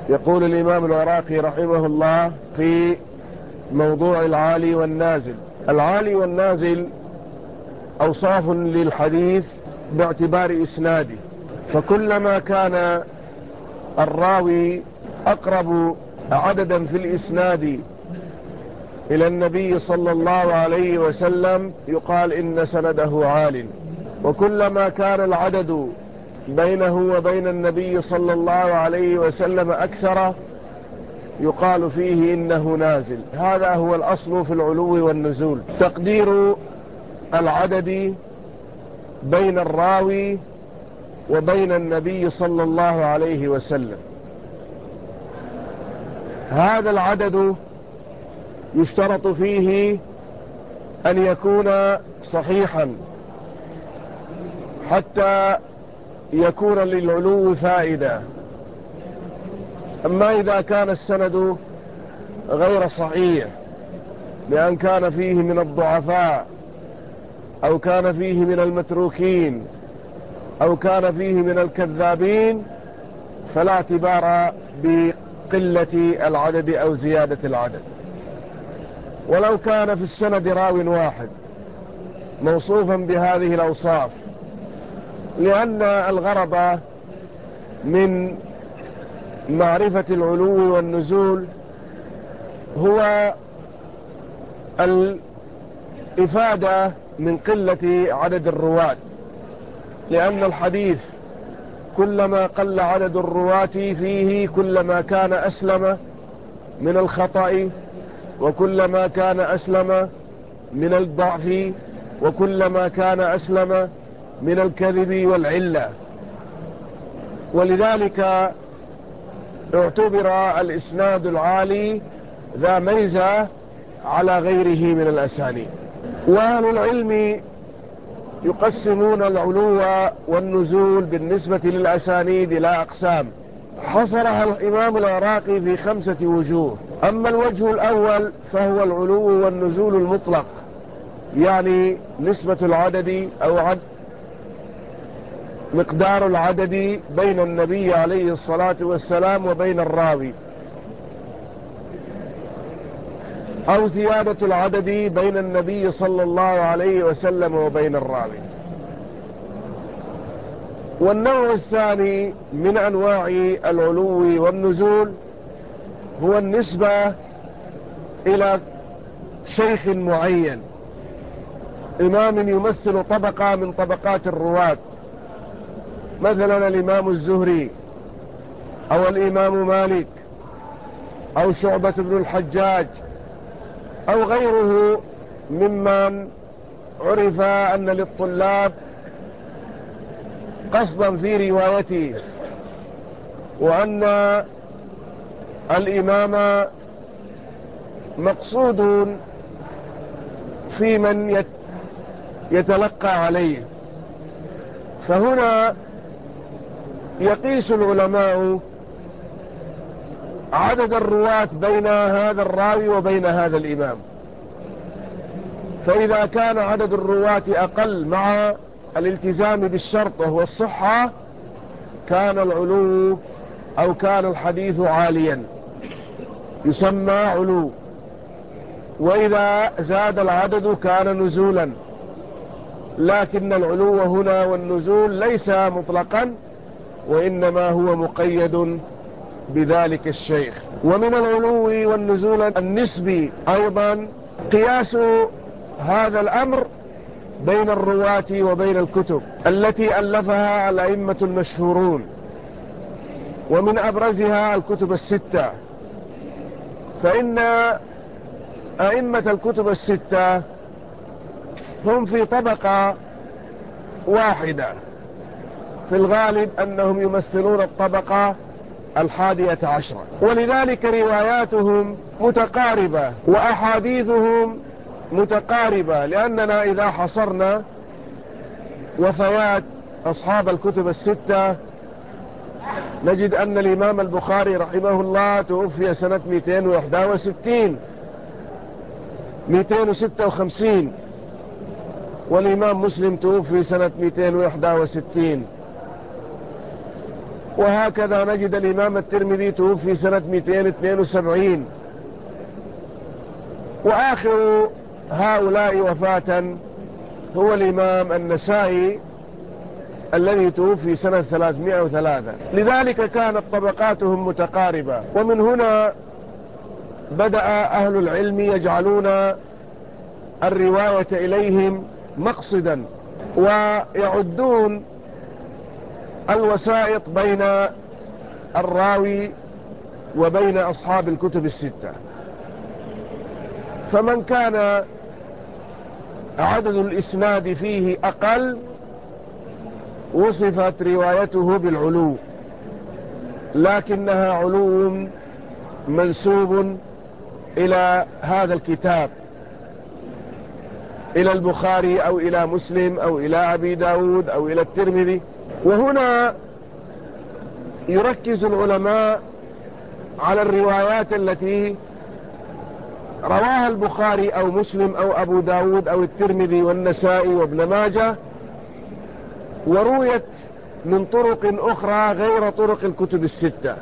يقول الإمام العراقي رحمه الله في موضوع العالي والنازل: العالي والنازل أوصاف للحديث باعتبار إسناده، فكلما كان الراوي أقرب عددا في الإسناد إلى النبي صلى الله عليه وسلم يقال إن سنده عال، وكلما كان العدد بينه وبين النبي صلى الله عليه وسلم أكثر يقال فيه إنه نازل. هذا هو الأصل في العلو والنزول، تقدير العدد بين الراوي وبين النبي صلى الله عليه وسلم. هذا العدد يشترط فيه أن يكون صحيحا حتى يكون للعلو فائدة. أما إذا كان السند غير صحيح لأن كان فيه من الضعفاء أو كان فيه من المتروكين أو كان فيه من الكذابين فلا اعتبار بقلة العدد أو زيادة العدد. ولو كان في السند راو واحد موصوفا بهذه الأوصاف، لأن الغرض من معرفة العلو والنزول هو الإفادة من قلة عدد الرواة، لأن الحديث كلما قل عدد الرواة فيه كلما كان أسلم من الخطأ، وكلما كان أسلم من الضعف، وكلما كان أسلم من الكذب والعلة. ولذلك اعتبر الإسناد العالي ذا ميزة على غيره من الأسانيد. وأهل العلم يقسمون العلو والنزول بالنسبة للأسانيد إلى أقسام حصرها الإمام العراقي في 5 وجوه. أما الوجه الأول فهو العلو والنزول المطلق، يعني نسبة العدد أو مقدار العدد بين النبي عليه الصلاة والسلام وبين الراوي، أو زيادة العدد بين النبي صلى الله عليه وسلم وبين الراوي. والنوع الثاني من أنواع العلو والنزول هو النسبة إلى شيخ معين، إمام يمثل طبقة من طبقات الرواة، مثلا الإمام الزهري أو الإمام مالك أو شعبة بن الحجاج أو غيره ممن عرف أن للطلاب قصدا في روايته، وأن الإمام مقصود في من يتلقى عليه. فهنا يقيس العلماء عدد الرواة بين هذا الراوي وبين هذا الإمام، فإذا كان عدد الرواة أقل مع الالتزام بالشرط وهو الصحة كان العلو أو كان الحديث عاليا يسمى علو، وإذا زاد العدد كان نزولا. لكن العلو هنا والنزول ليس مطلقا، وإنما هو مقيد بذلك الشيخ. ومن العلو والنزول النسبي أيضا قياس هذا الأمر بين الرواة وبين الكتب التي ألفها الأئمة المشهورون، ومن أبرزها الكتب 6. فإن أئمة الكتب 6 هم في طبقة واحدة، في الغالب أنهم يمثلون الطبقة 11، ولذلك رواياتهم متقاربة وأحاديثهم متقاربة، لأننا إذا حصرنا وفيات أصحاب الكتب 6 نجد أن الإمام البخاري رحمه الله توفي سنة 256، والإمام مسلم توفي سنة 261. وهكذا نجد الإمام الترمذي توفي سنة 272. وآخر هؤلاء وفاة هو الإمام النسائي الذي توفي سنة 303. لذلك كانت طبقاتهم متقاربة. ومن هنا بدأ أهل العلم يجعلون الرواية إليهم مقصدا، ويعدون الوسائط بين الراوي وبين أصحاب الكتب الستة. فمن كان عدد الإسناد فيه أقل وصفت روايته بالعلو، لكنها علو منسوب إلى هذا الكتاب، إلى البخاري أو إلى مسلم أو إلى أبي داود أو إلى الترمذي. وهنا يركز العلماء على الروايات التي رواها البخاري أو مسلم أو أبو داود أو الترمذي والنسائي وابن ماجه، ورويت من طرق أخرى غير طرق الكتب الستة.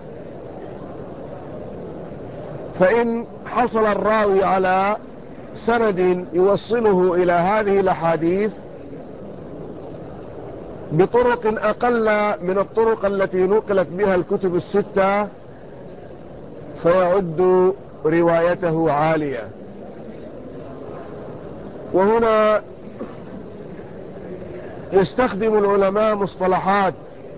فإن حصل الراوي على سند يوصله إلى هذه الأحاديث بطرق أقل من الطرق التي نقلت بها الكتب الستة، فيعد روايته عالية. وهنا يستخدم العلماء مصطلحات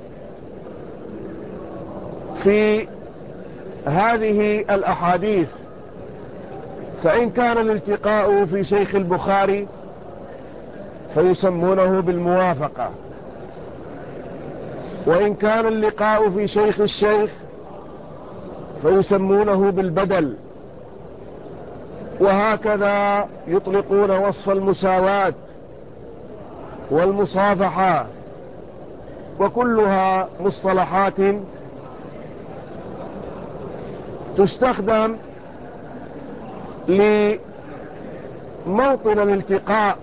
في هذه الأحاديث. فإن كان الالتقاء في شيخ البخاري فيسمونه بالموافقة، وإن كان اللقاء في شيخ الشيخ فيسمونه بالبدل، وهكذا يطلقون وصف المساواة والمصافحة، وكلها مصطلحات تستخدم لموطن الالتقاء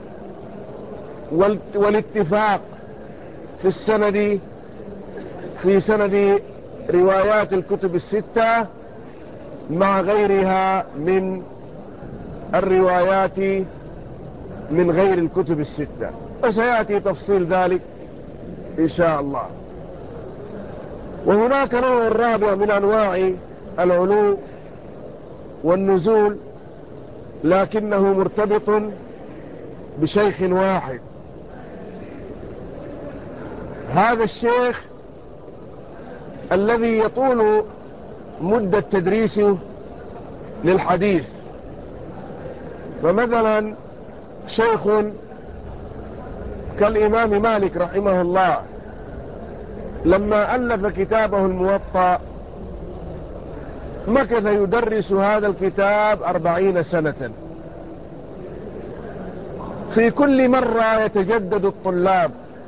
والاتفاق في السند، في سند روايات الكتب الستة مع غيرها من الروايات من غير الكتب الستة، وسيأتي تفصيل ذلك إن شاء الله. وهناك نوع رابع من أنواع العلو والنزول، لكنه مرتبط بشيخ واحد. هذا الشيخ الذي يطول مدة تدريسه للحديث. فمثلا شيخ كالإمام مالك رحمه الله لما ألف كتابه الموطأ مكث يدرس هذا الكتاب 40 سنة. في كل مرة يتجدد الطلاب،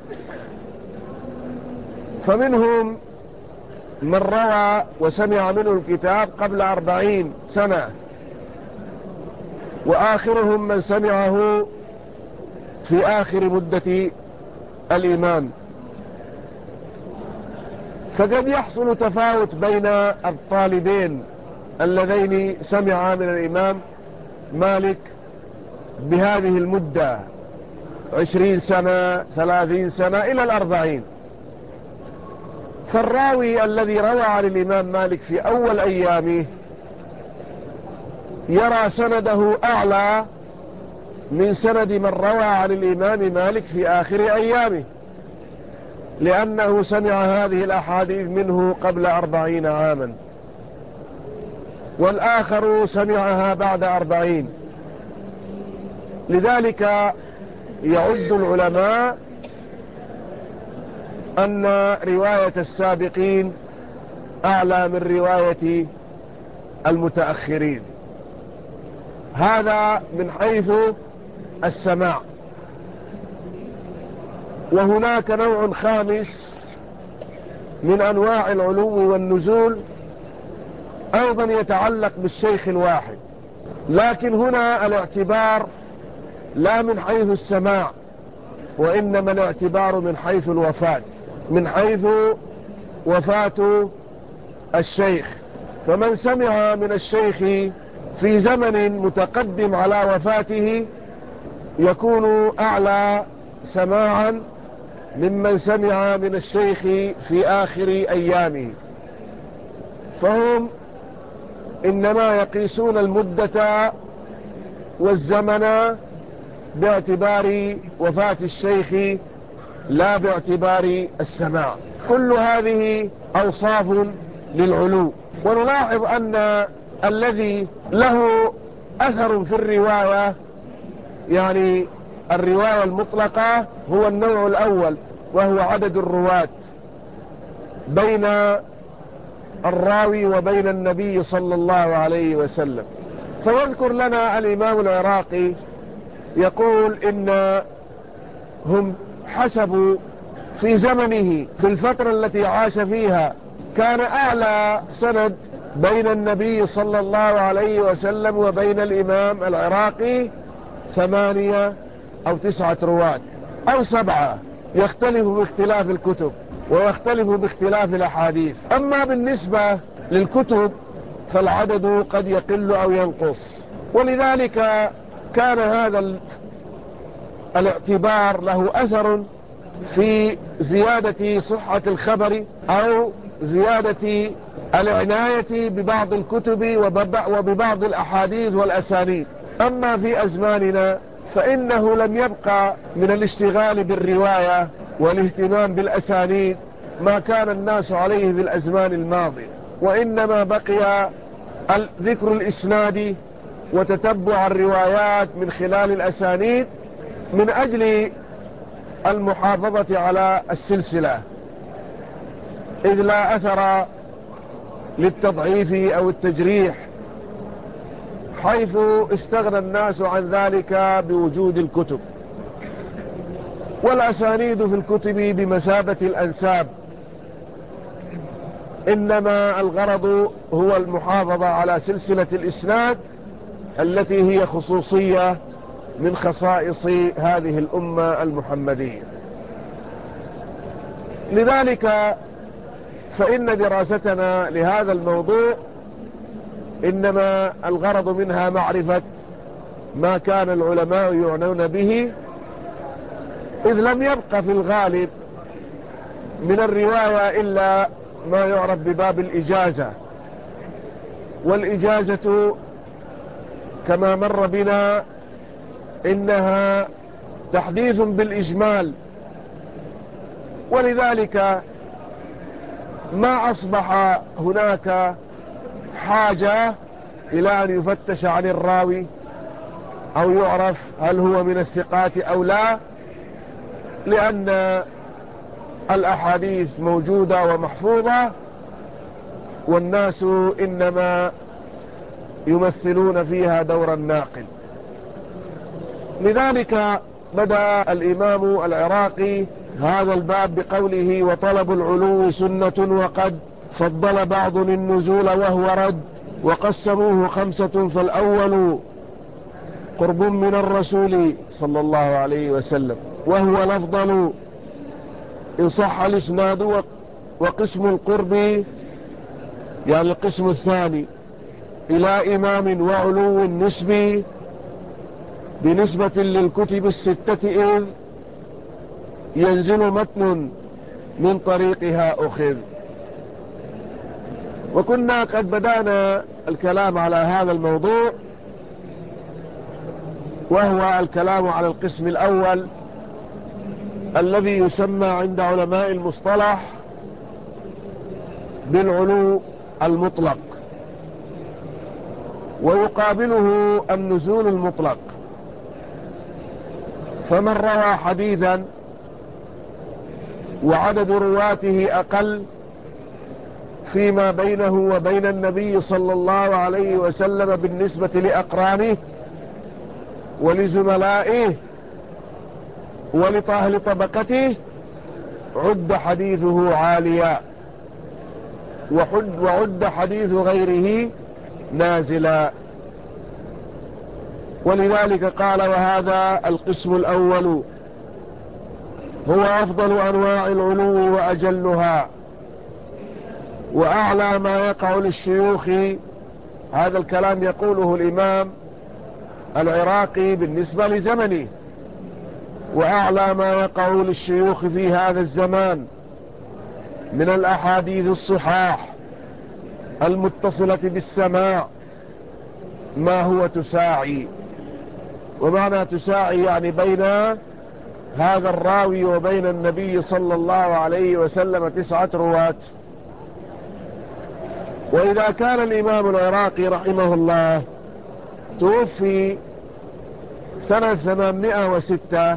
فمنهم من روى وسمع منه الكتاب قبل 40 سنة، وآخرهم من سمعه في آخر مدة الإمام. فقد يحصل تفاوت بين الطالبين اللذين سمعا من الإمام مالك بهذه المدة 20 سنة 30 سنة إلى 40. فالراوي الذي روى عن الإمام مالك في أول أيامه يرى سنده أعلى من سند من روى عن الإمام مالك في آخر أيامه، لأنه سمع هذه الأحاديث منه قبل 40 عاما، والآخر سمعها بعد 40. لذلك يعد العلماء أن رواية السابقين أعلى من رواية المتأخرين. هذا من حيث السماع. وهناك نوع خامس من أنواع العلو والنزول أيضا يتعلق بالشيخ الواحد، لكن هنا الاعتبار لا من حيث السماع، وإنما الاعتبار من حيث الوفاة، من حيث وفاة الشيخ. فمن سمع من الشيخ في زمن متقدم على وفاته يكون أعلى سماعا ممن سمع من الشيخ في آخر أيامه. فهم إنما يقيسون المدة والزمن باعتبار وفاة الشيخ لا باعتبار السماع. كل هذه أوصاف للعلو. ونلاحظ أن الذي له أثر في الرواية، يعني الرواية المطلقة، هو النوع الأول، وهو عدد الرواة بين الراوي وبين النبي صلى الله عليه وسلم. فيذكر لنا الإمام العراقي يقول إن هم حسبوا في زمنه في الفترة التي عاش فيها كان أعلى سند بين النبي صلى الله عليه وسلم وبين الإمام العراقي 8 أو 9 رواة أو 7، يختلف باختلاف الكتب ويختلف باختلاف الأحاديث. أما بالنسبة للكتب فالعدد قد يقل أو ينقص، ولذلك كان هذا الاعتبار له أثر في زيادة صحة الخبر أو زيادة العناية ببعض الكتب وببعض الأحاديث والأسانيد. أما في أزماننا فإنه لم يبقى من الاشتغال بالرواية والاهتمام بالأسانيد ما كان الناس عليه في الأزمان الماضية، وإنما بقي ذكر الإسناد وتتبع الروايات من خلال الأسانيد من أجل المحافظة على السلسلة، إذ لا أثر للتضعيف أو التجريح، حيث استغنى الناس عن ذلك بوجود الكتب. والأسانيد في الكتب بمثابة الأنساب، إنما الغرض هو المحافظة على سلسلة الإسناد التي هي خصوصية من خصائص هذه الأمة المحمدية. لذلك فإن دراستنا لهذا الموضوع إنما الغرض منها معرفة ما كان العلماء يعنون به، إذ لم يبق في الغالب من الرواية إلا ما يعرف بباب الإجازة. والإجازة كما مر بنا إنها تحديث بالإجمال، ولذلك ما أصبح هناك حاجة إلى أن يفتش عن الراوي أو يعرف هل هو من الثقات أو لا، لأن الأحاديث موجودة ومحفوظة، والناس إنما يمثلون فيها دور الناقل. لذلك بدأ الإمام العراقي هذا الباب بقوله: وطلب العلو سنة وقد فضل بعض النزول وهو رد، وقسموه 5 فالأول قرب من الرسول صلى الله عليه وسلم وهو الأفضل إن صح الإسناد، وقسم القرب يعني القسم الثاني إلى إمام وعلو نسبي بنسبة للكتب الستة، إذ ينزل متن من طريقها أخذ. وكنا قد بدأنا الكلام على هذا الموضوع، وهو الكلام على القسم الأول الذي يسمى عند علماء المصطلح بالعلو المطلق، ويقابله النزول المطلق. فمن روى حديثا وعدد رواته أقل فيما بينه وبين النبي صلى الله عليه وسلم بالنسبة لأقرانه ولزملائه ولطاهل طبقته، عد حديثه عاليا، وعد حديث غيره نازلا. ولذلك قال: وهذا القسم الأول هو أفضل أنواع العلو وأجلها، وأعلى ما يقع للشيوخ، هذا الكلام يقوله الإمام العراقي بالنسبة لزمنه، وأعلى ما يقع للشيوخ في هذا الزمان من الأحاديث الصحاح المتصلة بالسماع ما هو تساعي. ومعنى تساعي يعني بين هذا الراوي وبين النبي صلى الله عليه وسلم 9 رواة. وإذا كان الإمام العراقي رحمه الله توفي سنة 806،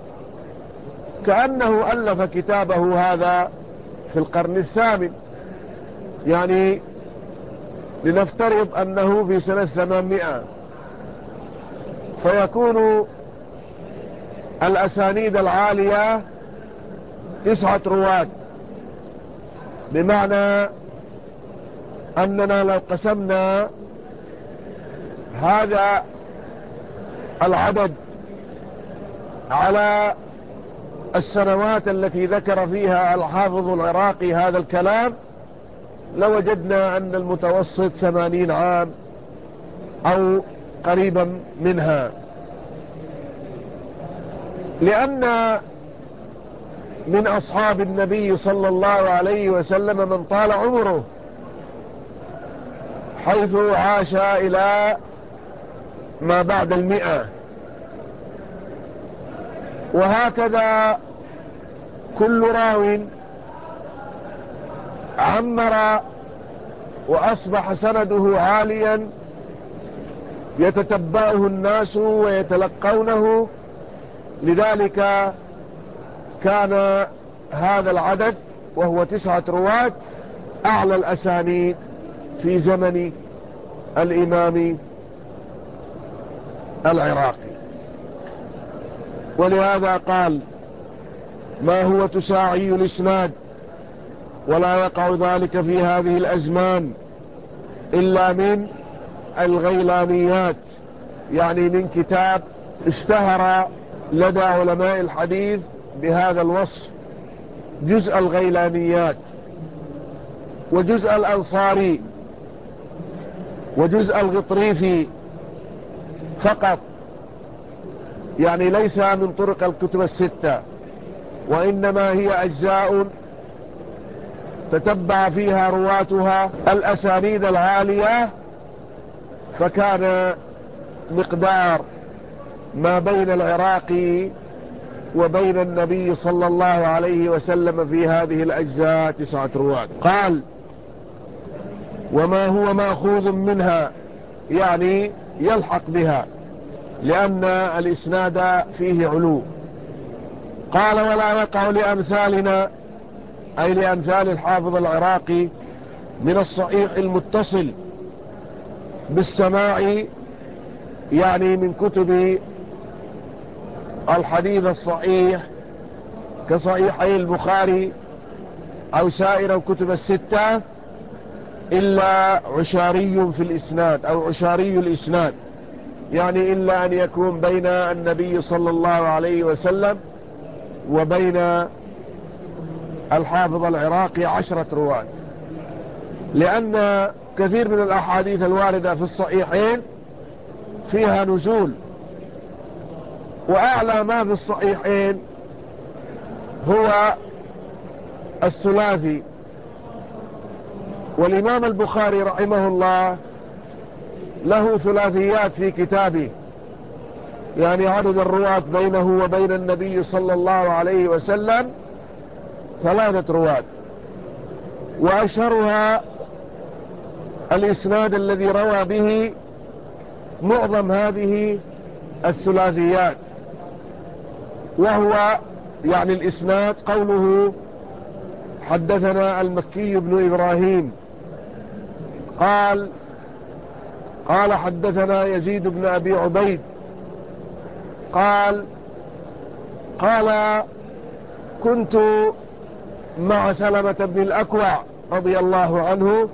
كأنه ألف كتابه هذا في القرن الثامن، يعني لنفترض أنه في سنة 800، فيكون الأسانيد العالية 9 رواة، بمعنى أننا لو قسمنا هذا العدد على السنوات التي ذكر فيها الحافظ العراقي هذا الكلام، لوجدنا أن المتوسط 80 عام أو قريبا منها. لأن من أصحاب النبي صلى الله عليه وسلم من طال عمره حيث عاش إلى ما بعد 100، وهكذا كل راو عمر وأصبح سنده عاليا يتتبعه الناس ويتلقونه، لذلك كان هذا العدد وهو 9 رواة أعلى الأسانيد في زمن الإمام العراقي. ولهذا قال: ما هو تساعي الإسناد، ولا يقع ذلك في هذه الأزمان إلا من الغيلانيات، يعني من كتاب اشتهر لدى علماء الحديث بهذا الوصف، جزء الغيلانيات وجزء الأنصاري وجزء الغطريفي فقط، يعني ليس من طرق الكتب ال6، وإنما هي أجزاء تتبع فيها رواتها الأسانيد العالية، فكان مقدار ما بين العراقي وبين النبي صلى الله عليه وسلم في هذه الأجزاء 9 رواة. قال: وما هو مأخوذ منها، يعني يلحق بها، لأن الإسناد فيه علو. قال: ولا يقع لأمثالنا، أي لأمثال الحافظ العراقي، من الصحيح المتصل بالسماع، يعني من كتب الحديث الصحيح كصحيحي البخاري أو سائر الكتب ال6، إلا عشاري في الإسناد أو عشاري الإسناد، يعني إلا أن يكون بين النبي صلى الله عليه وسلم وبين الحافظ العراقي 10 رواة، لأن كثير من الأحاديث الواردة في الصحيحين فيها نزول، وأعلى ما في الصحيحين هو الثلاثي. والإمام البخاري رحمه الله له ثلاثيات في كتابه، يعني عدد الرواة بينه وبين النبي صلى الله عليه وسلم 3 رواة، وأشهرها الإسناد الذي روى به معظم هذه الثلاثيات، وهو يعني الإسناد قوله: حدثنا المكي بن إبراهيم قال حدثنا يزيد بن أبي عبيد قال كنت مع سلمة بن الأكوع رضي الله عنه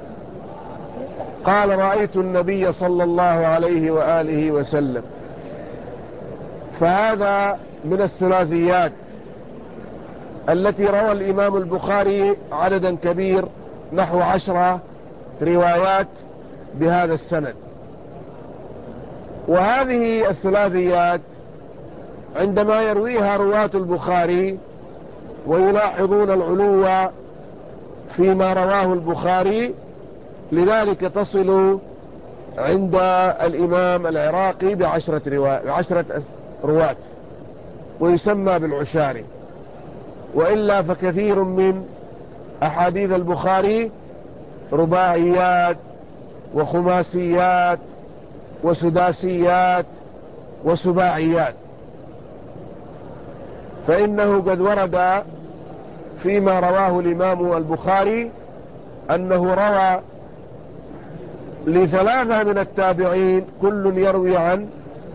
قال: رأيت النبي صلى الله عليه وآله وسلم. فهذا من الثلاثيات التي روى الإمام البخاري عددا كبير نحو 10 روايات بهذا السند. وهذه الثلاثيات عندما يرويها رواة البخاري ويلاحظون العلو فيما رواه البخاري، لذلك تصل عند الإمام العراقي ب10 رواة ويسمى بالعشاري. وإلا فكثير من أحاديث البخاري رباعيات وخماسيات وسداسيات وسباعيات، فإنه قد ورد فيما رواه الإمام البخاري أنه روى ل3 من التابعين كل يروي عن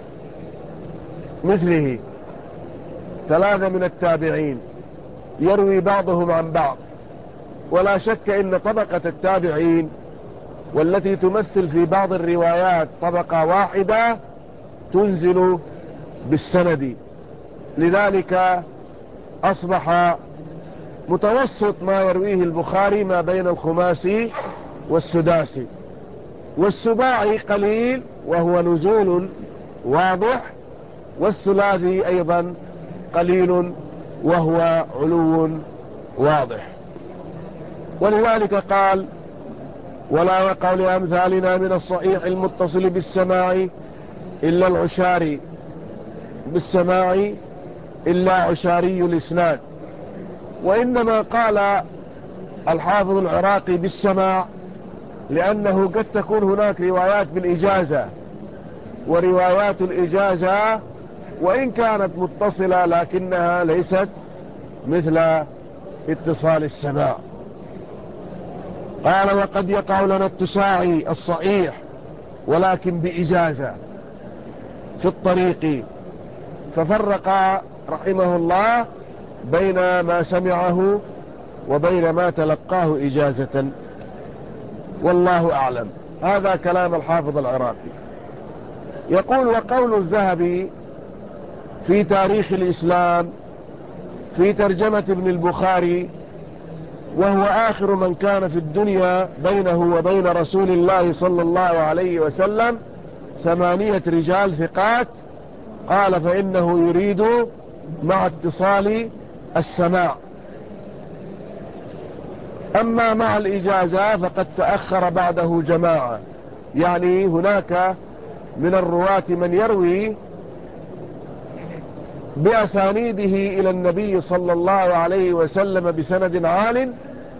مثله. 3 من التابعين يروي بعضهم عن بعض. ولا شك إن طبقة التابعين والتي تمثل في بعض الروايات طبقة واحدة تنزل بالسند، لذلك أصبح متوسط ما يرويه البخاري ما بين الخماسي والسداسي، والسباعي قليل وهو نزول واضح، والثلاثي أيضا قليل وهو علو واضح. ولذلك قال: ولا يقع لأمثالنا من الصحيح المتصل بالسماع إلا العشاري، بالسماع إلا عشاري الإسناد. وإنما قال الحافظ العراقي بالسماع لأنه قد تكون هناك روايات بالإجازة، وروايات الإجازة وإن كانت متصلة لكنها ليست مثل اتصال السماع. قال: وقد يقع لنا التساعي الصحيح ولكن بإجازة في الطريق. ففرق رحمه الله بين ما سمعه وبين ما تلقاه إجازة، والله أعلم. هذا كلام الحافظ العراقي. يقول: وقول الذهبي في تاريخ الإسلام في ترجمة ابن البخاري، وهو آخر من كان في الدنيا بينه وبين رسول الله صلى الله عليه وسلم 8 رجال ثقات، قال: فإنه يريد مع اتصال السماع. أما مع الإجازة فقد تأخر بعده جماعة، يعني هناك من الرواة من يروي بأسانيده إلى النبي صلى الله عليه وسلم بسند عال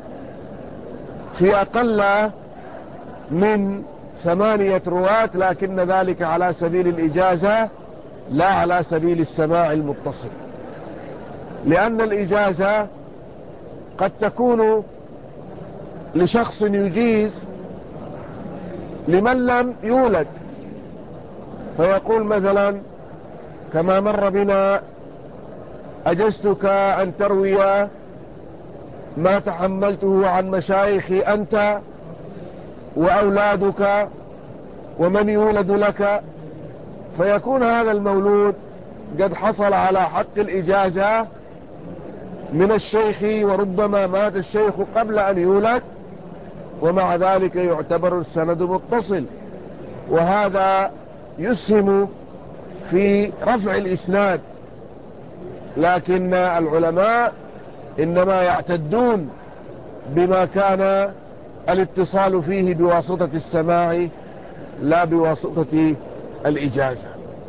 في أقل من 8 رواة، لكن ذلك على سبيل الإجازة لا على سبيل السماع المتصل، لأن الإجازة قد تكون لشخص يجيز لمن لم يولد، فيقول مثلا كما مر بنا: أجزتك أن تروي ما تحملته عن مشايخي أنت وأولادك ومن يولد لك، فيكون هذا المولود قد حصل على حق الإجازة من الشيخ، وربما مات الشيخ قبل أن يولد، ومع ذلك يعتبر السند متصل، وهذا يسهم في رفع الإسناد. لكن العلماء إنما يعتدون بما كان الاتصال فيه بواسطة السماع لا بواسطة الإجازة.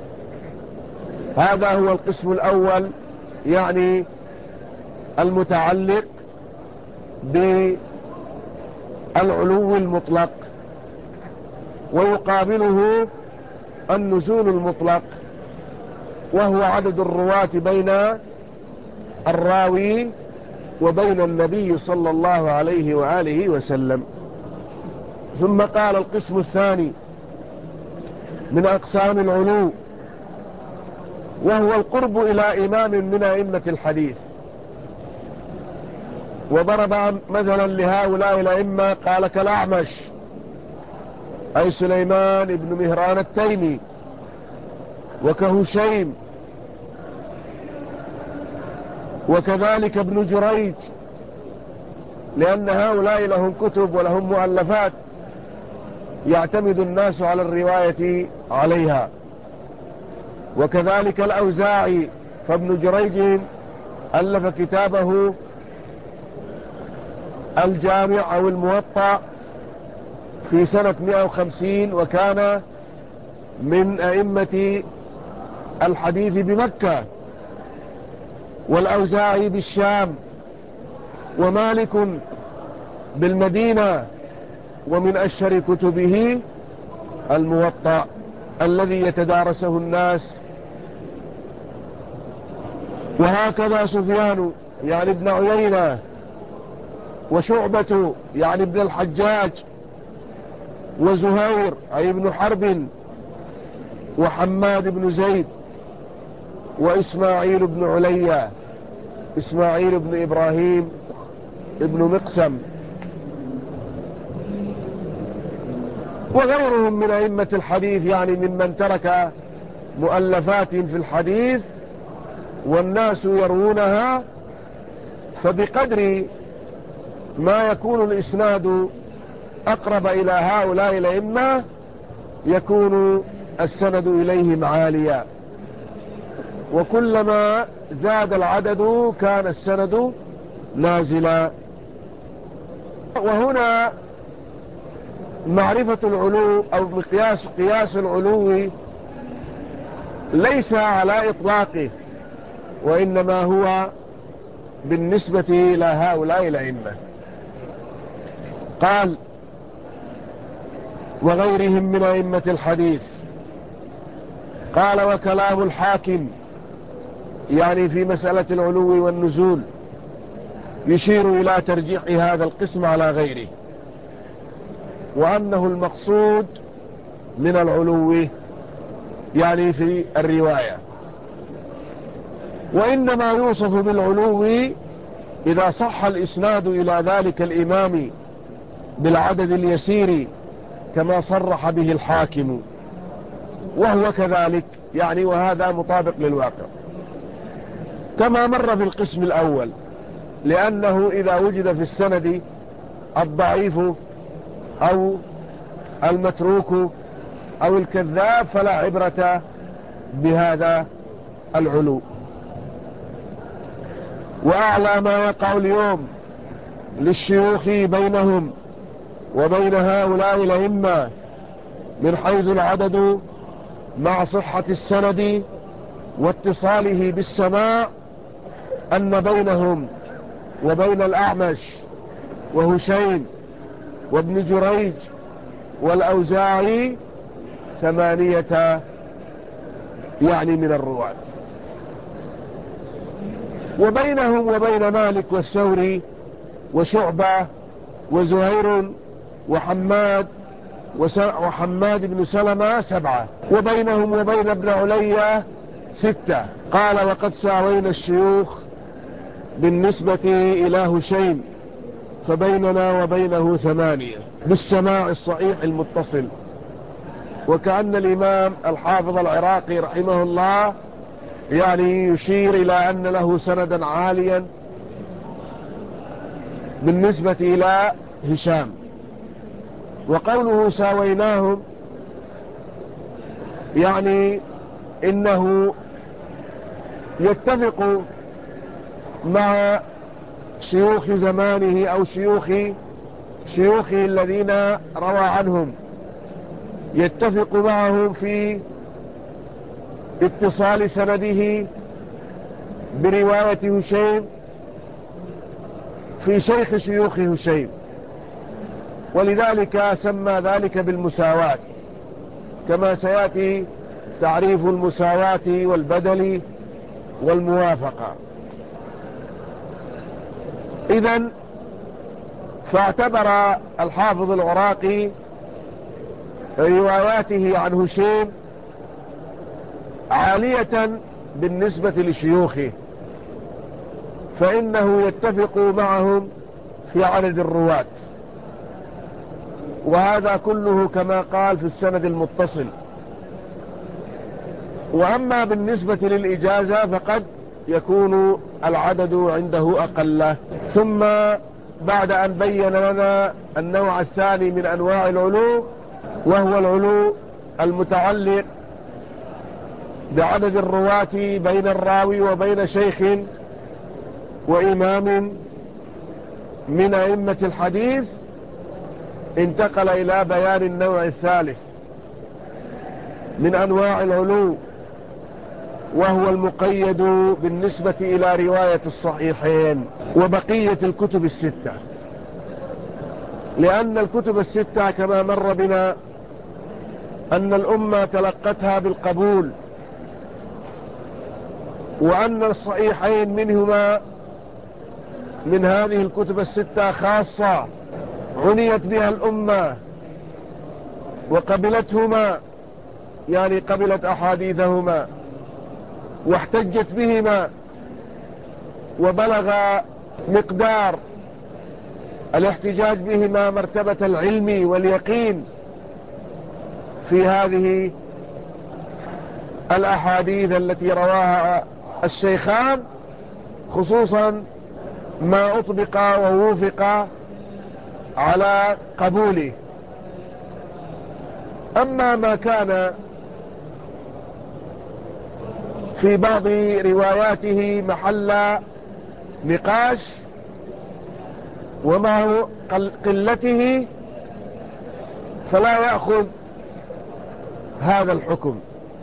هذا هو القسم الأول، يعني المتعلق بالعلو المطلق، ويقابله النزول المطلق، وهو عدد الرواة بين الراوي وبين النبي صلى الله عليه وآله وسلم. ثم قال: القسم الثاني من أقسام العلو، وهو القرب إلى إمام من أئمة الحديث. وضرب مثلا لهؤلاء الأئمة قال: كالأعمش أي سليمان بن مهران التيمي، وكهشيم، وكذلك ابن جريج، لأن هؤلاء لهم كتب ولهم مؤلفات يعتمد الناس على الرواية عليها. وكذلك الأوزاعي، فابن جريج ألف كتابه الجامع أو الموطأ في سنة 150، وكان من أئمة الحديث بمكة، والأوزاعي بالشام، ومالك بالمدينة، ومن أشهر كتبه الموطأ الذي يتدارسه الناس. وهكذا سفيان يعني ابن عيينة، وشعبة يعني ابن الحجاج، وزهير أي ابن حرب، وحماد بن زيد، وإسماعيل بن عليا، إسماعيل بن إبراهيم ابن مقسم، وغيرهم من أئمة الحديث، يعني ممن ترك مؤلفات في الحديث والناس يروونها، فبقدر ما يكون الإسناد أقرب إلى هؤلاء الأئمة يكون السند إليهم عاليا، وكلما زاد العدد كان السند نازلا. وهنا معرفة العلو أو قياس العلو ليس على إطلاقه، وإنما هو بالنسبة إلى هؤلاء الأئمة. قال وغيرهم من أئمة الحديث. قال وكلام الحاكم يعني في مسألة العلو والنزول يشير إلى ترجيح هذا القسم على غيره، وأنه المقصود من العلو يعني في الرواية، وإنما يوصف بالعلو إذا صح الإسناد إلى ذلك الإمام بالعدد اليسير كما صرح به الحاكم، وهو كذلك يعني، وهذا مطابق للواقع كما مر في القسم الأول، لأنه إذا وجد في السند الضعيف أو المتروك أو الكذاب فلا عبرة بهذا العلو. وأعلى ما يقع اليوم للشيوخ بينهم وبين هؤلاء الأئمة من حيث العدد مع صحة السند واتصاله بالسماع أن بينهم وبين الأعمش وهشيم وابن جريج والأوزاعي 8 يعني من الرواة، وبينهم وبين مالك والثوري وشعبة وزهير وحماد بن سلمة 7، وبينهم وبين ابن عليا 6. قال وقد ساوينا الشيوخ بالنسبة إلى هشيم فبيننا وبينه 8 بالسماع الصحيح المتصل. وكأن الإمام الحافظ العراقي رحمه الله يعني يشير إلى أن له سندا عاليا بالنسبة إلى هشام. وقوله ساويناهم يعني إنه يتفق مع شيوخ زمانه أو شيوخه الذين روى عنهم، يتفق معهم في اتصال سنده برواية هشيم في شيخ شيوخ هشيم، ولذلك سمى ذلك بالمساواة، كما سيأتي تعريف المساواة والبدل والموافقة. إذن فاعتبر الحافظ العراقي رواياته عن هشيم عالية بالنسبة لشيوخه، فإنه يتفق معهم في عدد الرواة، وهذا كله كما قال في السند المتصل. وأما بالنسبة للإجازة فقد يكون العدد عنده أقل. ثم بعد أن بين لنا النوع الثاني من أنواع العلو، وهو العلو المتعلق بعدد الرواة بين الراوي وبين شيخ وإمام من أئمة الحديث، انتقل إلى بيان النوع الثالث من أنواع العلو، وهو المقيد بالنسبة إلى رواية الصحيحين وبقية الكتب الستة. لأن الكتب الستة كما مر بنا أن الأمة تلقتها بالقبول، وأن الصحيحين منهما من هذه الكتب الستة خاصة عنيت بها الأمة وقبلتهما، يعني قبلت أحاديثهما واحتجت بهما، وبلغ مقدار الاحتجاج بهما مرتبة العلم واليقين في هذه الأحاديث التي رواها الشيخان، خصوصا ما أطبق ووفق على قبوله. أما ما كان في بعض رواياته محل نقاش ومع قلته فلا يأخذ هذا الحكم،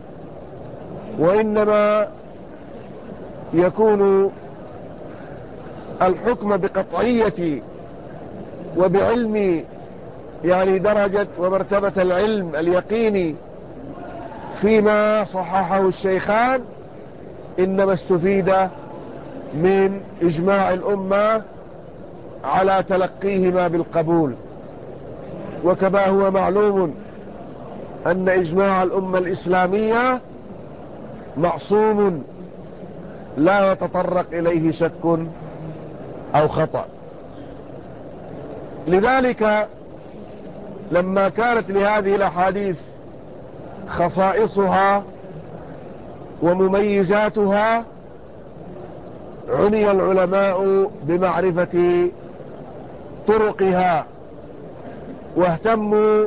وإنما يكون الحكم بقطعية وبعلم، يعني درجة ومرتبة العلم اليقيني فيما صححه الشيخان، إنما استفيد من إجماع الأمة على تلقيهما بالقبول. وكما هو معلوم أن إجماع الأمة الإسلامية معصوم لا يتطرق إليه شك أو خطأ. لذلك لما كانت لهذه الأحاديث خصائصها ومميزاتها، عني العلماء بمعرفة طرقها واهتموا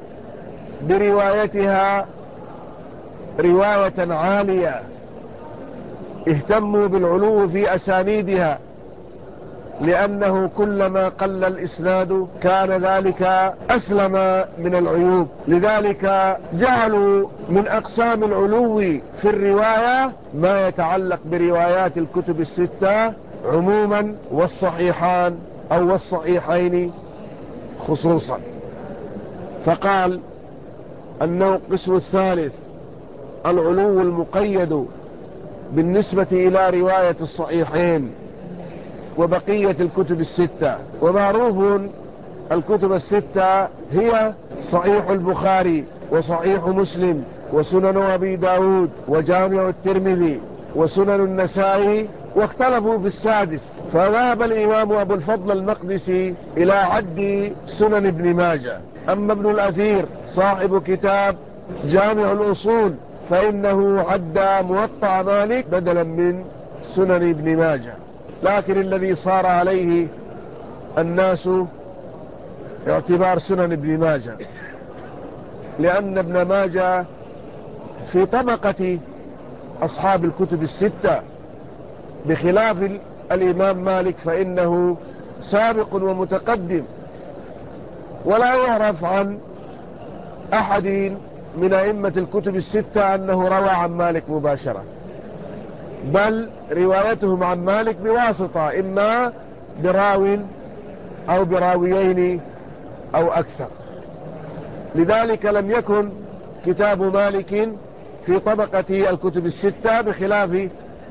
بروايتها رواية عالية، اهتموا بالعلو في أسانيدها، لأنه كلما قل الإسناد كان ذلك أسلم من العيوب. لذلك جعلوا من أقسام العلو في الرواية ما يتعلق بروايات الكتب الستة عموما، والصحيحان أو والصحيحين خصوصا. فقال النوع القسم الثالث العلو المقيد بالنسبة إلى رواية الصحيحين وبقية الكتب الستة. ومعروف الكتب الستة هي صحيح البخاري وصحيح مسلم وسنن أبي داود وجامع الترمذي وسنن النسائي، واختلفوا في السادس، فذهب الإمام أبو الفضل المقدسي إلى عد سنن ابن ماجه. أما ابن الأثير صاحب كتاب جامع الأصول فإنه عد موطأ مالك بدلا من سنن ابن ماجه. لكن الذي صار عليه الناس اعتبار سنن ابن ماجه، لأن ابن ماجه في طبقة أصحاب الكتب الستة، بخلاف الإمام مالك فإنه سابق ومتقدم، ولا يعرف عن أحد من أئمة الكتب الستة أنه روى عن مالك مباشرة، بل روايتهم عن مالك بواسطة، إما براو أو براويين أو أكثر. لذلك لم يكن كتاب مالك في طبقة الكتب الستة، بخلاف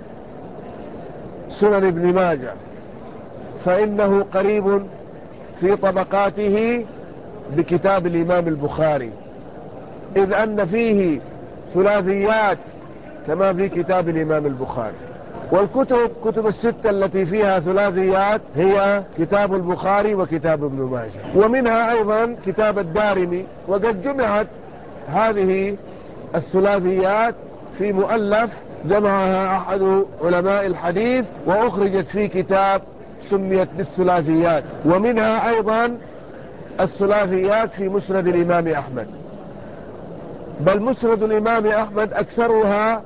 سنن ابن ماجه، فإنه قريب في طبقاته بكتاب الإمام البخاري، إذ أن فيه ثلاثيات كما في كتاب الإمام البخاري. كتب الستة التي فيها ثلاثيات هي كتاب البخاري وكتاب ابن ماجه، ومنها أيضا كتاب الدارمي. وقد جمعت هذه الثلاثيات في مؤلف جمعها أحد علماء الحديث، وأخرجت في كتاب سميت بالثلاثيات، ومنها أيضا الثلاثيات في مسند الإمام أحمد، بل مسند الإمام أحمد أكثرها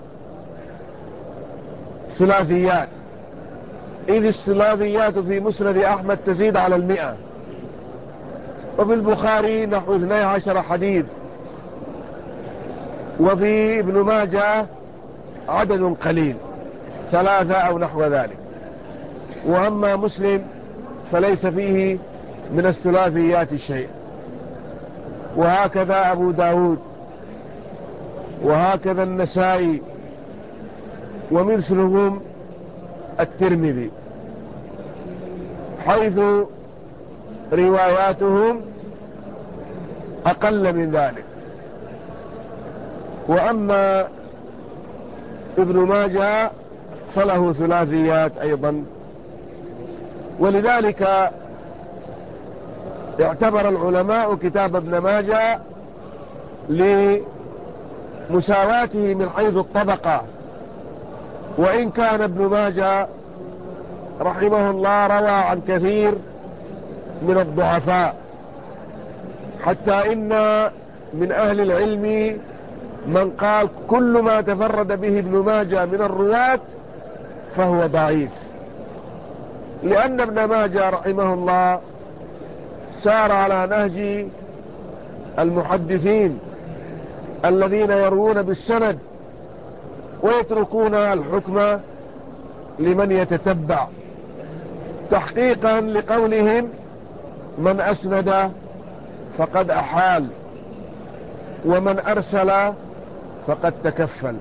ثلاثيات، إذ الثلاثيات في مسند أحمد تزيد على 100، وفي البخاري نحو 12 حديث، وفي ابن ماجه عدد قليل 3 أو نحو ذلك. وأما مسلم فليس فيه من الثلاثيات شيء، وهكذا أبو داود، وهكذا النسائي، ومثلهم الترمذي، حيث رواياتهم أقل من ذلك. وأما ابن ماجه فله ثلاثيات أيضا، ولذلك اعتبر العلماء كتاب ابن ماجه لمساواته من حيث الطبقة، وإن كان ابن ماجه رحمه الله روى عن كثير من الضعفاء، حتى إن من أهل العلم من قال كل ما تفرد به ابن ماجه من الرواة فهو ضعيف، لأن ابن ماجه رحمه الله سار على نهج المحدثين الذين يروون بالسند ويتركون الحكم لمن يتتبع، تحقيقا لقولهم من أسند فقد أحال، ومن أرسل فقد تكفل.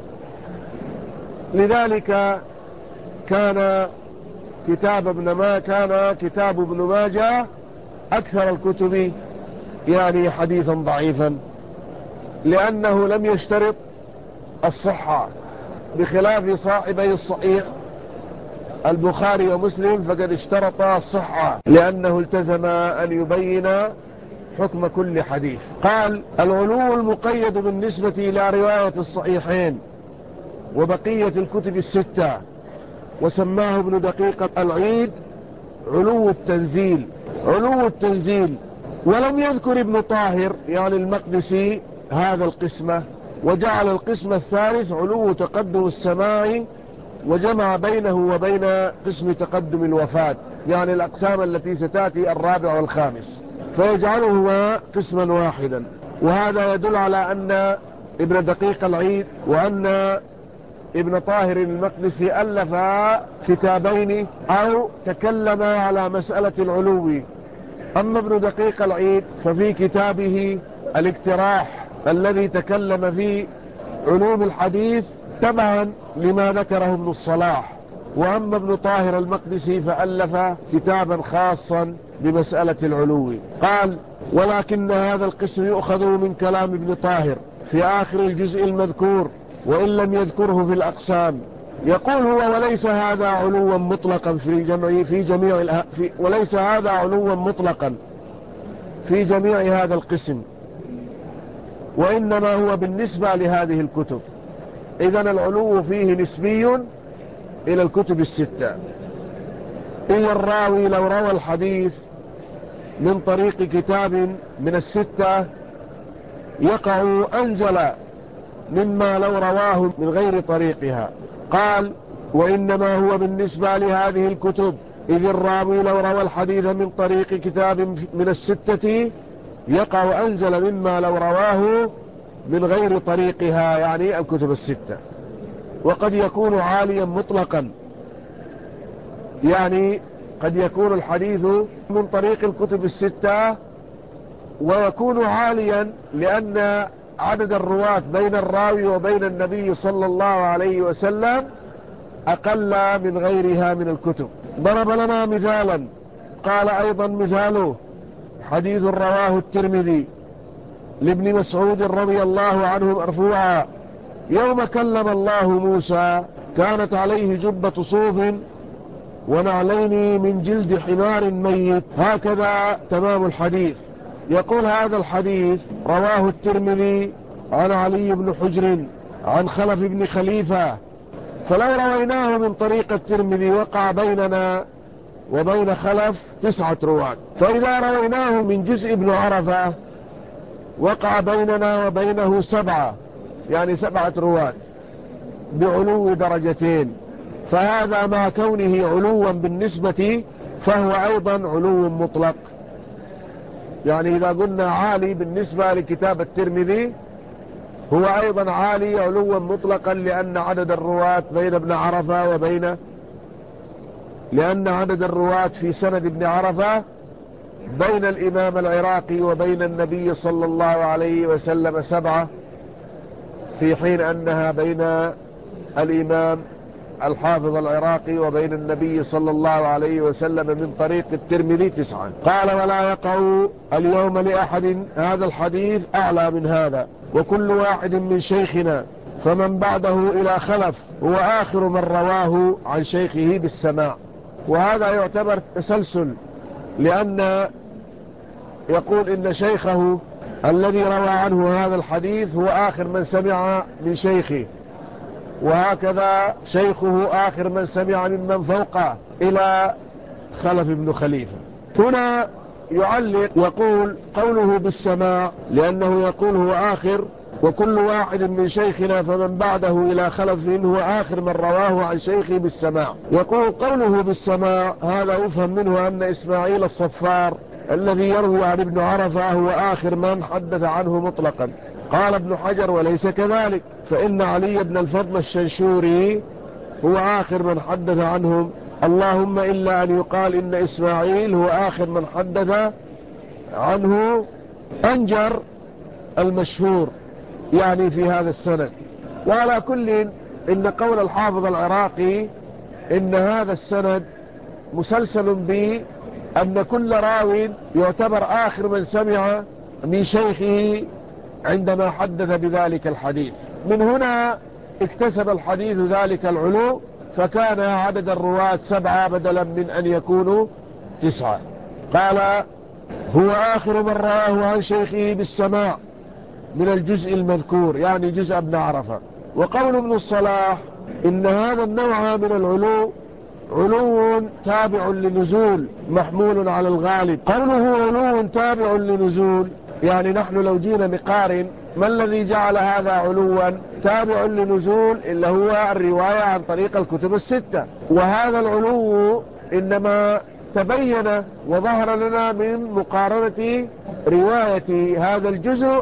لذلك كان كتاب ابن ماجه أكثر الكتب يعني حديثا ضعيفا، لأنه لم يشترط الصحة، بخلاف صاحبي الصحيح البخاري ومسلم فقد اشترط الصحة، لأنه التزم أن يبين حكم كل حديث. قال: العلو المقيد بالنسبة إلى رواية الصحيحين وبقية الكتب الستة، وسماه ابن دقيق العيد علو التنزيل. ولم يذكر ابن طاهر يعني المقدسي هذا القسمة، وجعل القسم الثالث علو تقدم السماع، وجمع بينه وبين قسم تقدم الوفاة، يعني الأقسام التي ستأتي الرابع والخامس، فيجعلهما قسما واحدا. وهذا يدل على أن ابن دقيق العيد وأن ابن طاهر المقدسي ألف كتابين أو تكلم على مسألة العلو. أما ابن دقيق العيد ففي كتابه الاقتراح الذي تكلم في علوم الحديث تبعا لما ذكره ابن الصلاح، وأما ابن طاهر المقدسي فألف كتابا خاصا بمسألة العلو. قال: ولكن هذا القسم يؤخذ من كلام ابن طاهر في آخر الجزء المذكور، وإن لم يذكره في الأقسام. يقول هو: وليس هذا علوا مطلقا وليس هذا علوا مطلقا في جميع هذا القسم، وإنما هو بالنسبة لهذه الكتب. إذن العلو فيه نسبي إلى الكتب الستة. إذا الراوي لو روى الحديث من طريق كتاب من الستة يقع أنزل مما لو رواه من غير طريقها. قال: وإنما هو بالنسبة لهذه الكتب، إذ الراوي لو روى الحديث من طريق كتاب من الستة يقع أنزل مما لو رواه من غير طريقها، يعني الكتب الستة. وقد يكون عاليا مطلقا، يعني قد يكون الحديث من طريق الكتب الستة ويكون عاليا لأن عدد الرواة بين الراوي وبين النبي صلى الله عليه وسلم أقل من غيرها من الكتب. ضرب لنا مثالا، قال: أيضا مثاله حديث رواه الترمذي لابن مسعود رضي الله عنه مرفوعا: يوم كلم الله موسى كانت عليه جبة صوف ونعلين من جلد حمار ميت. هكذا تمام الحديث. يقول: هذا الحديث رواه الترمذي عن علي بن حجر عن خلف بن خليفة، فلو رويناه من طريق الترمذي وقع بيننا وبين خلف 9 رواة. فإذا رويناه من جزء ابن عرفة وقع بيننا وبينه 7، يعني 7 رواة بعلو درجتين، فهذا مع كونه علوا بالنسبة فهو أيضا علو مطلق. يعني إذا قلنا عالي بالنسبة لكتاب الترمذي هو أيضا عالي علوا مطلقا، لأن عدد الرواة بين ابن عرفة لأن عدد الرواة في سند ابن عرفة بين الإمام العراقي وبين النبي صلى الله عليه وسلم 7، في حين أنها بين الإمام الحافظ العراقي وبين النبي صلى الله عليه وسلم من طريق الترمذي 9. قال: ولا يقع اليوم لأحد هذا الحديث أعلى من هذا، وكل واحد من شيخنا فمن بعده إلى خلف هو آخر من رواه عن شيخه بالسماع. وهذا يعتبر تسلسل، لأن يقول إن شيخه الذي روى عنه هذا الحديث هو آخر من سمع من شيخه، وهكذا شيخه آخر من سمع ممن فوقه إلى خلف بن خليفة. هنا يعلق يقول: قوله بالسماع، لأنه يقول هو آخر، وكل واحد من شيخنا فمن بعده إلى خلف هو آخر من رواه عن شيخه بالسماع. يقول: قوله بالسماع هذا يفهم منه أن إسماعيل الصفار الذي يروي عن ابن عرفة هو آخر من حدث عنه مطلقا. قال ابن حجر: وليس كذلك، فإن علي بن الفضل الشنشوري هو آخر من حدث عنهم، اللهم إلا أن يقال إن إسماعيل هو آخر من حدث عنه أنجر المشهور، يعني في هذا السند. وعلى كل إن قول الحافظ العراقي إن هذا السند مسلسل بأن كل راو يعتبر آخر من سمع من شيخه عندما حدث بذلك الحديث. من هنا اكتسب الحديث ذلك العلو، فكان عدد الرواة 7 بدلا من أن يكونوا 9. قال: هو آخر من رواه عن شيخه بالسماع من الجزء المذكور، يعني جزء ابن عرفة. وقول ابن الصلاح إن هذا النوع من العلو علو تابع لنزول محمول على الغالب. قوله علو تابع لنزول، يعني نحن لو جينا نقارن ما الذي جعل هذا علوا تابع لنزول، إلا هو الرواية عن طريق الكتب 6. وهذا العلو إنما تبين وظهر لنا من مقارنة رواية هذا الجزء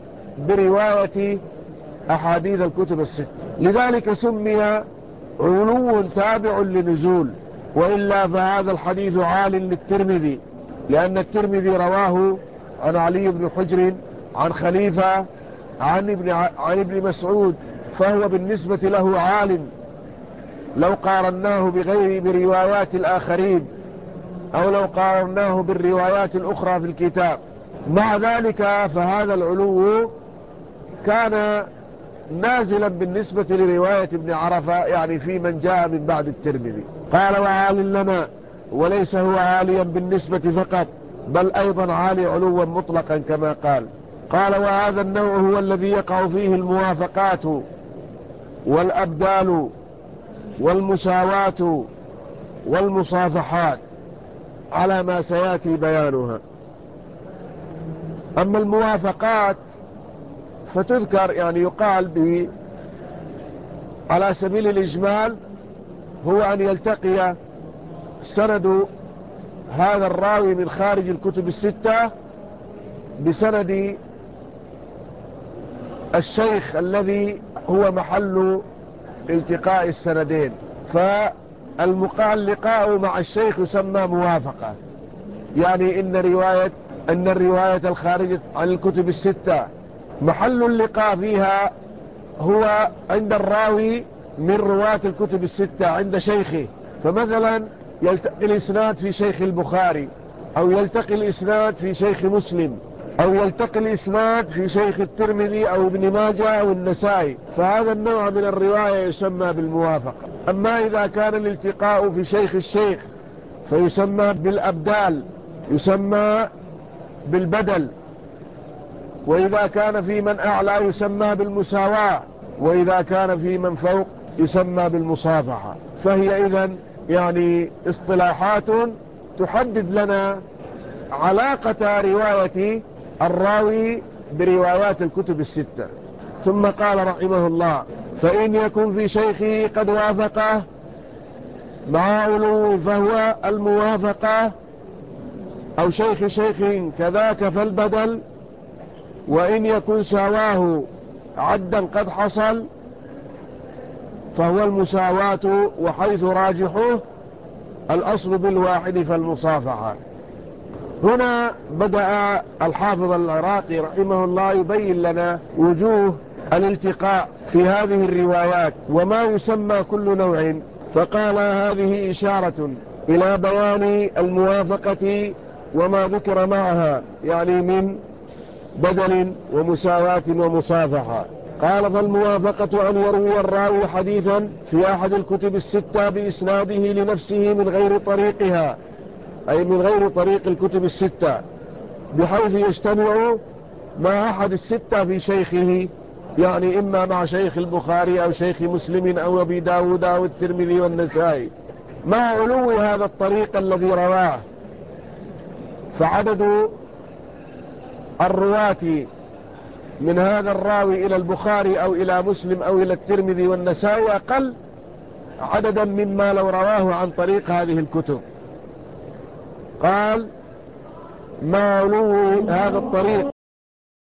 برواية أحاديث الكتب 6، لذلك سمي علو تابع لنزول. وإلا فهذا الحديث عال للترمذي، لأن الترمذي رواه عن علي بن حجر عن خليفة عن ابن مسعود، فهو بالنسبة له عال لو قارناه بروايات الآخرين، أو لو قارناه بالروايات الأخرى في الكتاب. مع ذلك فهذا العلو كان نازلا بالنسبة لرواية ابن عرفة، يعني في من جاء من بعد الترمذي. قال: وعال لنا، وليس هو عاليا بالنسبة فقط، بل أيضا عالي علوا مطلقا كما قال. قال: وهذا النوع هو الذي يقع فيه الموافقات والأبدال والمساواة والمصافحات على ما سيأتي بيانها. أما الموافقات فتذكر، يعني يقال على سبيل الإجمال هو أن يلتقي سند هذا الراوي من خارج الكتب 6 بسند الشيخ الذي هو محل التقاء السندين، فاللقاء مع الشيخ يسمى موافقة. يعني إن الرواية الخارجة عن الكتب 6 محل اللقاء فيها هو عند الراوي من رواة الكتب 6 عند شيخه. فمثلا يلتقي الإسناد في شيخ البخاري، أو يلتقي الإسناد في شيخ مسلم، أو يلتقي الإسناد في شيخ الترمذي أو ابن ماجه أو النسائي، فهذا النوع من الرواية يسمى بالموافقة. أما إذا كان الالتقاء في شيخ الشيخ فيسمى بالأبدال، يسمى بالبدل. وإذا كان في من أعلى يسمى بالمساواة، وإذا كان في من فوق يسمى بالمصافحة. فهي إذن يعني اصطلاحات تحدد لنا علاقة رواية الراوي بروايات الكتب الستة. ثم قال رحمه الله: فإن يكن في شيخه قد وافقه مع علو فهو الموافقة، أو شيخ كذاك فالبدل، وإن يكن سواه عدا قد حصل فهو المساواة، وحيث راجحه الأصل بالواحد فالمصافحة. هنا بدأ الحافظ العراقي رحمه الله يبين لنا وجوه الالتقاء في هذه الروايات وما يسمى كل نوع، فقال: هذه إشارة إلى بيان الموافقة وما ذكر معها، يعني من بدل ومساواة ومصافحة. قال: فالموافقة أن يروي الراوي حديثا في أحد الكتب الستة بإسناده لنفسه من غير طريقها، أي من غير طريق الكتب الستة، بحيث يجتمع مع أحد الستة في شيخه، يعني إما مع شيخ البخاري أو شيخ مسلم أو أبي داود أو الترمذي والنسائي، مع علو هذا الطريق الذي رواه، فعدد الرواة من هذا الراوي إلى البخاري أو إلى مسلم أو إلى الترمذي والنسائي أقل عددا مما لو رواه عن طريق هذه الكتب. قال: مع علو هذا الطريق